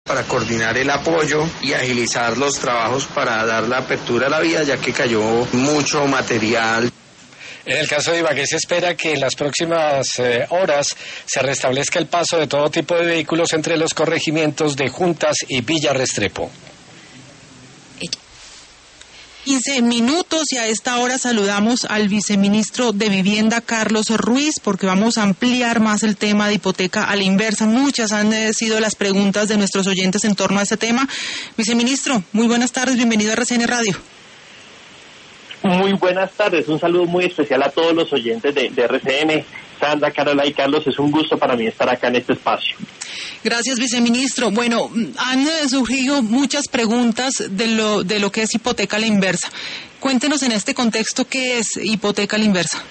para coordinar el apoyo y agilizar los trabajos para dar la apertura a la vía, ya que cayó mucho material. En el caso de Ibagué se espera que en las próximas horas se restablezca el paso de todo tipo de vehículos entre los corregimientos de Juntas y Villa Restrepo. 15 minutos y a esta hora saludamos al viceministro de Vivienda, Carlos Ruiz, porque vamos a ampliar más el tema de hipoteca a la inversa. Muchas han sido las preguntas de nuestros oyentes en torno a este tema. Viceministro, muy buenas tardes, bienvenido a RCN Radio. Muy buenas tardes, un saludo muy especial a todos los oyentes de RCN. Sandra, Carola y Carlos, es un gusto para mí estar acá en este espacio. Gracias, viceministro. Bueno, han surgido muchas preguntas de lo que es hipoteca a la inversa. Cuéntenos en este contexto qué es hipoteca a la inversa.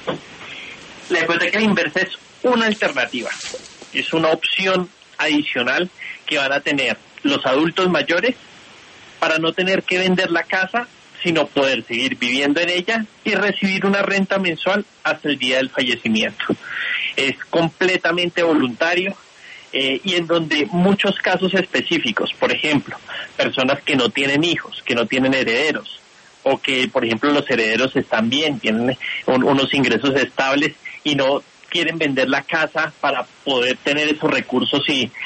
La hipoteca a la inversa es una alternativa, es una opción adicional que van a tener los adultos mayores para no tener que vender la casa, sino poder seguir viviendo en ella y recibir una renta mensual hasta el día del fallecimiento. Es completamente voluntario y en donde muchos casos específicos, por ejemplo, personas que no tienen hijos, que no tienen herederos, o que, por ejemplo, los herederos están bien, tienen unos ingresos estables y no quieren vender la casa para poder tener esos recursos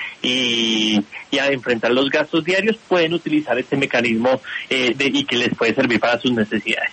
y a enfrentar los gastos diarios, pueden utilizar este mecanismo y que les puede servir para sus necesidades.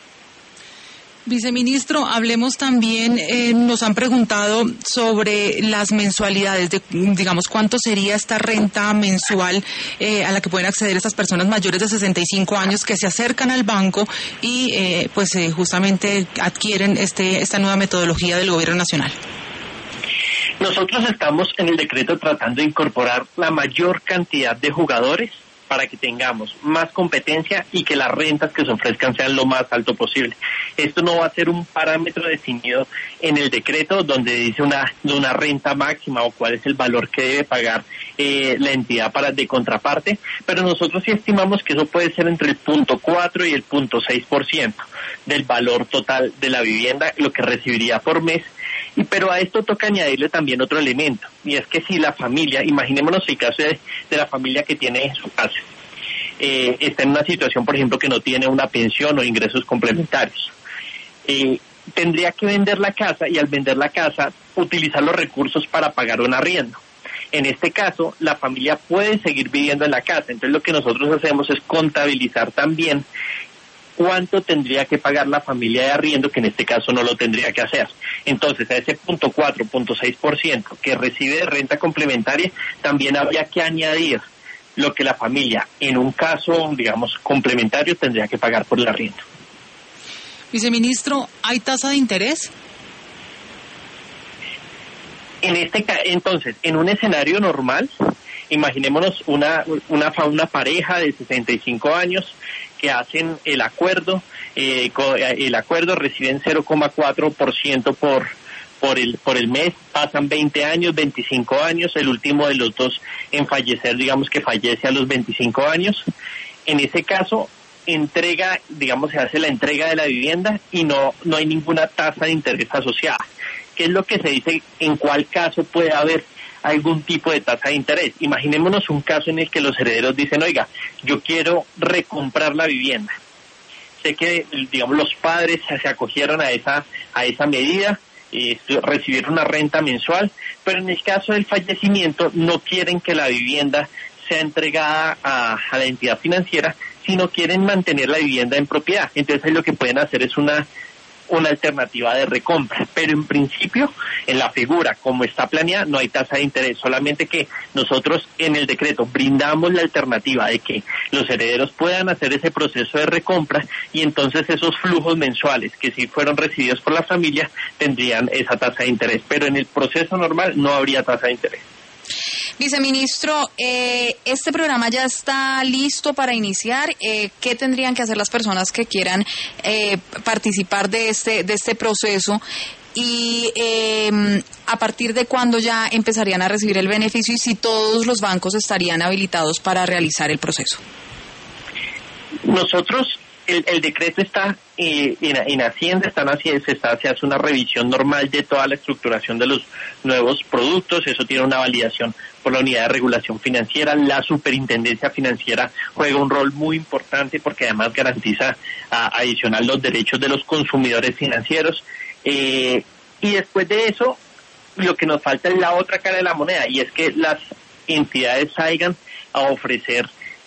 Viceministro, hablemos también, nos han preguntado sobre las mensualidades, digamos, cuánto sería esta renta mensual a la que pueden acceder estas personas mayores de 65 años que se acercan al banco y justamente adquieren esta nueva metodología del Gobierno Nacional. Nosotros estamos en el decreto tratando de incorporar la mayor cantidad de jugadores para que tengamos más competencia y que las rentas que se ofrezcan sean lo más alto posible. Esto no va a ser un parámetro definido en el decreto donde dice una renta máxima o cuál es el valor que debe pagar la entidad de contraparte, pero nosotros sí estimamos que eso puede ser entre el 0.4 y el 0.6% del valor total de la vivienda, lo que recibiría por mes. Pero a esto toca añadirle también otro elemento, y es que si la familia, imaginémonos el caso de la familia que tiene su casa, está en una situación, por ejemplo, que no tiene una pensión o ingresos complementarios, tendría que vender la casa y al vender la casa utilizar los recursos para pagar un arriendo. En este caso, la familia puede seguir viviendo en la casa, entonces lo que nosotros hacemos es contabilizar también cuánto tendría que pagar la familia de arriendo, que en este caso no lo tendría que hacer. Entonces, a ese 0.4, 0.6% que recibe de renta complementaria, también habría que añadir lo que la familia, en un caso, digamos, complementario, tendría que pagar por el arriendo. Viceministro, ¿hay tasa de interés? Entonces, en un escenario normal, imaginémonos una pareja de 65 años que hacen el acuerdo reciben 0.4% por el mes, pasan 20 años, 25 años, el último de los dos en fallecer, digamos que fallece a los 25 años. En ese caso, se hace la entrega de la vivienda y no hay ninguna tasa de interés asociada. ¿Qué es lo que se dice? ¿En cuál caso puede haber algún tipo de tasa de interés? Imaginémonos un caso en el que los herederos dicen, oiga, yo quiero recomprar la vivienda. Sé que, digamos, los padres se acogieron a esa medida, recibieron una renta mensual, pero en el caso del fallecimiento no quieren que la vivienda sea entregada a la entidad financiera, sino quieren mantener la vivienda en propiedad. Entonces ahí lo que pueden hacer es una alternativa de recompra, pero en principio en la figura como está planeada no hay tasa de interés, solamente que nosotros en el decreto brindamos la alternativa de que los herederos puedan hacer ese proceso de recompra y entonces esos flujos mensuales que si fueron recibidos por la familia tendrían esa tasa de interés, pero en el proceso normal no habría tasa de interés. Viceministro, este programa ya está listo para iniciar. ¿Qué tendrían que hacer las personas que quieran participar de este proceso? Y a partir de cuándo ya empezarían a recibir el beneficio y si todos los bancos estarían habilitados para realizar el proceso. Nosotros, el decreto está en Hacienda, se hace una revisión normal de toda la estructuración de los nuevos productos, eso tiene una validación por la Unidad de Regulación Financiera. La Superintendencia Financiera juega un rol muy importante porque además garantiza adicional los derechos de los consumidores financieros. Y después de eso, lo que nos falta es la otra cara de la moneda, y es que las entidades salgan a ofrecer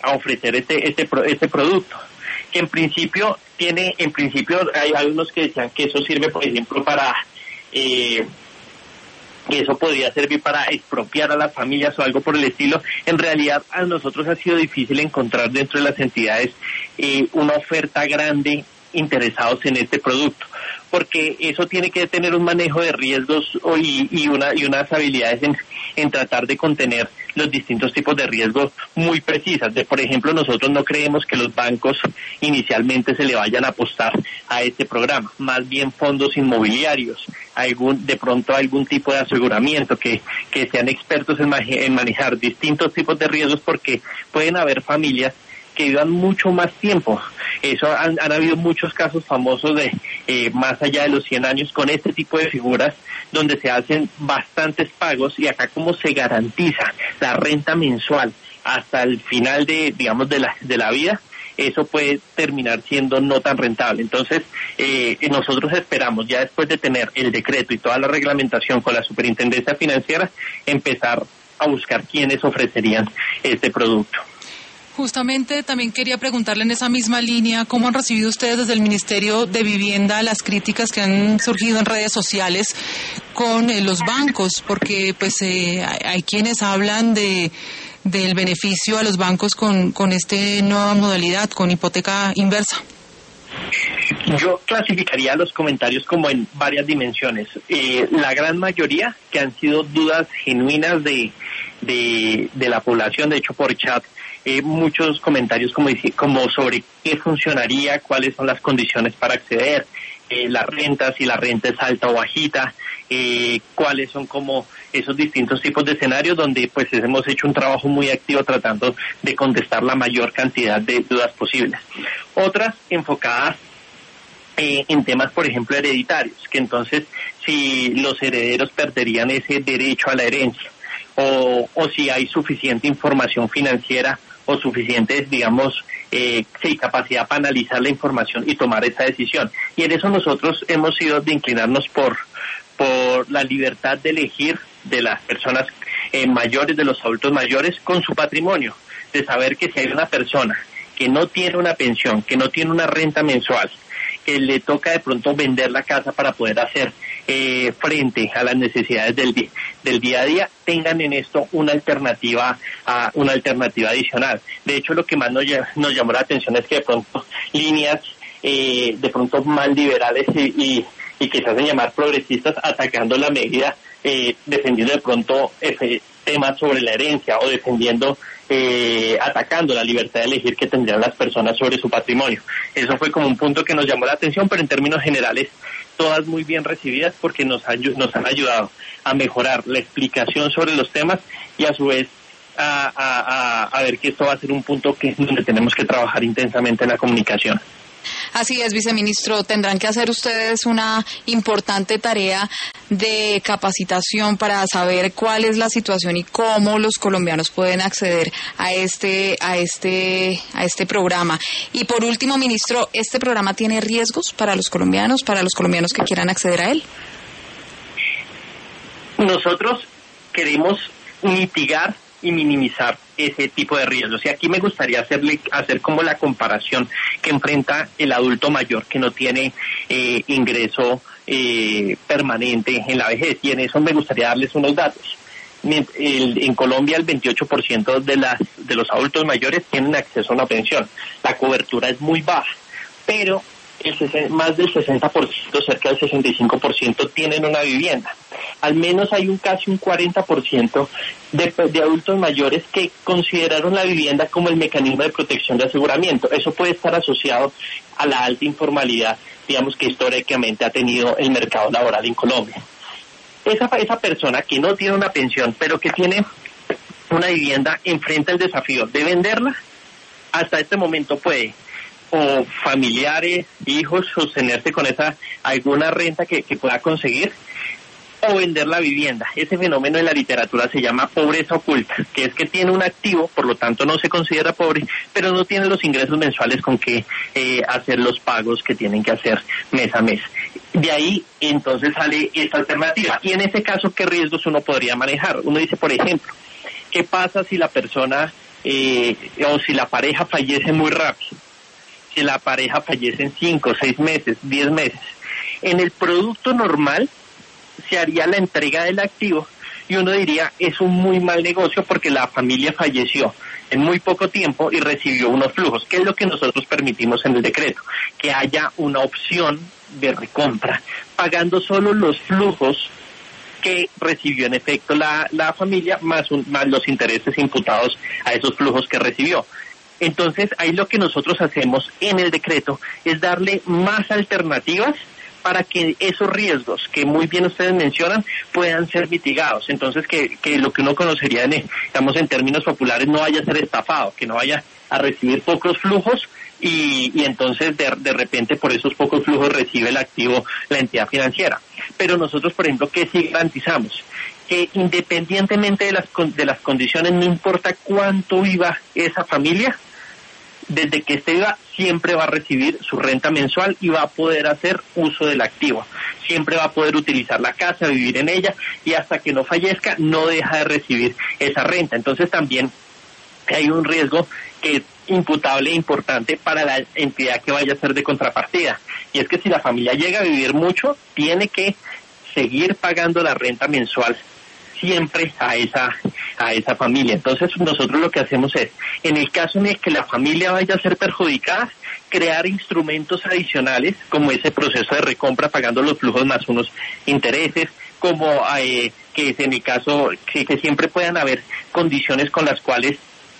este producto, que en principio hay algunos que decían que eso sirve, por ejemplo, que eso podría servir para expropiar a las familias o algo por el estilo. En realidad, a nosotros ha sido difícil encontrar dentro de las entidades una oferta grande interesados en este producto, porque eso tiene que tener un manejo de riesgos y unas habilidades en tratar de contener los distintos tipos de riesgos muy precisas. Por ejemplo, nosotros no creemos que los bancos inicialmente se le vayan a apostar a este programa, más bien fondos inmobiliarios, de pronto algún tipo de aseguramiento, que sean expertos en manejar distintos tipos de riesgos, porque pueden haber familias que vivan mucho más tiempo. Eso han habido muchos casos famosos de más allá de los 100 años con este tipo de figuras, donde se hacen bastantes pagos, y acá como se garantiza la renta mensual hasta el final de la vida, eso puede terminar siendo no tan rentable. Entonces, nosotros esperamos, ya después de tener el decreto y toda la reglamentación con la Superintendencia Financiera, empezar a buscar quiénes ofrecerían este producto. Justamente también quería preguntarle en esa misma línea, ¿cómo han recibido ustedes desde el Ministerio de Vivienda las críticas que han surgido en redes sociales con los bancos? Porque pues hay quienes hablan del beneficio a los bancos con esta nueva modalidad, con hipoteca inversa. Yo clasificaría los comentarios como en varias dimensiones. La gran mayoría, que han sido dudas genuinas de la población, de hecho por chat, muchos comentarios como sobre qué funcionaría, cuáles son las condiciones para acceder, las rentas, si la renta es alta o bajita, cuáles son como esos distintos tipos de escenarios, donde pues hemos hecho un trabajo muy activo tratando de contestar la mayor cantidad de dudas posibles. Otras enfocadas en temas, por ejemplo, hereditarios, que entonces si los herederos perderían ese derecho a la herencia, o si hay suficiente información financiera o suficiente, capacidad para analizar la información y tomar esa decisión. Y en eso nosotros hemos sido de inclinarnos por la libertad de elegir de las personas mayores, de los adultos mayores, con su patrimonio, de saber que si hay una persona que no tiene una pensión, que no tiene una renta mensual, que le toca de pronto vender la casa para poder hacer frente a las necesidades del día a día, tengan en esto una alternativa adicional. De hecho, lo que más nos llamó la atención es que de pronto líneas de pronto más liberales y que se hacen llamar progresistas, atacando la medida, defendiendo de pronto temas sobre la herencia, o atacando la libertad de elegir que tendrían las personas sobre su patrimonio. Eso fue como un punto que nos llamó la atención, pero en términos generales todas muy bien recibidas, porque nos han ayudado a mejorar la explicación sobre los temas, y a su vez a ver que esto va a ser un punto donde tenemos que trabajar intensamente en la comunicación. Así es, viceministro, tendrán que hacer ustedes una importante tarea de capacitación para saber cuál es la situación y cómo los colombianos pueden acceder a este programa. Y por último, ministro, ¿este programa tiene riesgos para los colombianos que quieran acceder a él? Nosotros queremos mitigar y minimizar ese tipo de riesgos. Y aquí me gustaría hacer como la comparación que enfrenta el adulto mayor que no tiene ingreso permanente en la vejez. Y en eso me gustaría darles unos datos. En Colombia el 28% de los adultos mayores tienen acceso a una pensión. La cobertura es muy baja, pero más del 60%, cerca del 65%, tienen una vivienda. Al menos hay casi un 40% de adultos mayores que consideraron la vivienda como el mecanismo de protección de aseguramiento. Eso puede estar asociado a la alta informalidad, que históricamente ha tenido el mercado laboral en Colombia. Esa persona que no tiene una pensión, pero que tiene una vivienda, enfrenta el desafío de venderla. Hasta este momento puede, o familiares, hijos, sostenerse con alguna renta que pueda conseguir, o vender la vivienda. Ese fenómeno en la literatura se llama pobreza oculta, que es que tiene un activo, por lo tanto no se considera pobre, pero no tiene los ingresos mensuales con que hacer los pagos que tienen que hacer mes a mes. De ahí entonces sale esta alternativa. Y en ese caso, ¿qué riesgos uno podría manejar? Uno dice, por ejemplo, ¿qué pasa si la persona o si la pareja fallece muy rápido? Si la pareja fallece en 5, 6 meses, 10 meses. En el producto normal se haría la entrega del activo y uno diría, es un muy mal negocio porque la familia falleció en muy poco tiempo y recibió unos flujos, que es lo que nosotros permitimos en el decreto, que haya una opción de recompra, pagando solo los flujos que recibió en efecto la familia, más los intereses imputados a esos flujos que recibió. Entonces, ahí lo que nosotros hacemos en el decreto es darle más alternativas para que esos riesgos que muy bien ustedes mencionan puedan ser mitigados. Entonces, que lo que uno conocería, digamos, en términos populares, no vaya a ser estafado, que no vaya a recibir pocos flujos y entonces de repente por esos pocos flujos recibe el activo la entidad financiera. Pero nosotros, por ejemplo, ¿qué sí garantizamos? Que independientemente de las condiciones, no importa cuánto viva esa familia, desde que esté viva siempre va a recibir su renta mensual y va a poder hacer uso del activo. Siempre va a poder utilizar la casa, vivir en ella y hasta que no fallezca no deja de recibir esa renta. Entonces también hay un riesgo que es imputable e importante para la entidad que vaya a ser de contrapartida. Y es que si la familia llega a vivir mucho, tiene que seguir pagando la renta mensual siempre a esa familia. Entonces nosotros lo que hacemos es, en el caso en el que la familia vaya a ser perjudicada, crear instrumentos adicionales como ese proceso de recompra pagando los flujos más unos intereses, como que es en el caso que siempre puedan haber condiciones con las cuales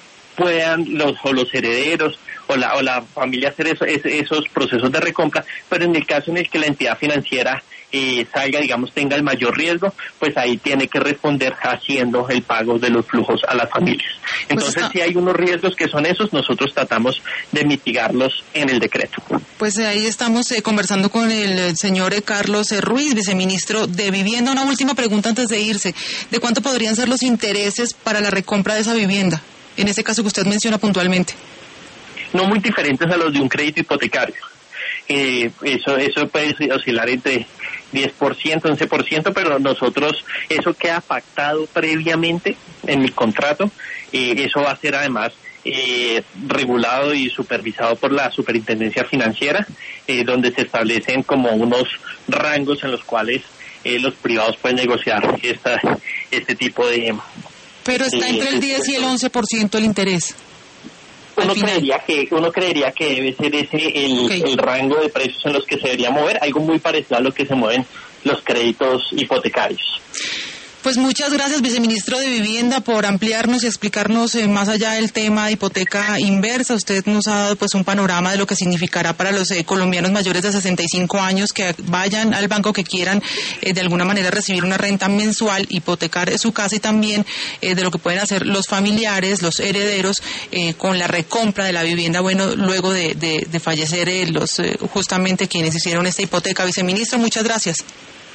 puedan los herederos o la familia hacer esos procesos de recompra, pero en el caso en el que la entidad financiera salga, digamos, tenga el mayor riesgo, pues ahí tiene que responder haciendo el pago de los flujos a las familias. Entonces, si hay unos riesgos que son esos, nosotros tratamos de mitigarlos en el decreto. Pues ahí estamos conversando con el señor Carlos Ruiz, viceministro de Vivienda. Una última pregunta antes de irse. ¿De cuánto podrían ser los intereses para la recompra de esa vivienda? En ese caso que usted menciona puntualmente. No muy diferentes a los de un crédito hipotecario. Eso puede oscilar entre 10%, 11%, pero nosotros, eso queda pactado previamente en el contrato, eso va a ser además regulado y supervisado por la Superintendencia Financiera, donde se establecen como unos rangos en los cuales los privados pueden negociar este tipo de... Pero está entre el 10 y el 11% el interés. Uno creería que debe ser ese el rango de precios en los que se debería mover, algo muy parecido a lo que se mueven los créditos hipotecarios. Pues muchas gracias, viceministro de Vivienda, por ampliarnos y explicarnos más allá del tema de hipoteca inversa. Usted nos ha dado pues un panorama de lo que significará para los colombianos mayores de 65 años que vayan al banco, que quieran de alguna manera recibir una renta mensual, hipotecar su casa, y también de lo que pueden hacer los familiares, los herederos, con la recompra de la vivienda, bueno, luego de fallecer justamente quienes hicieron esta hipoteca. Viceministro, muchas gracias.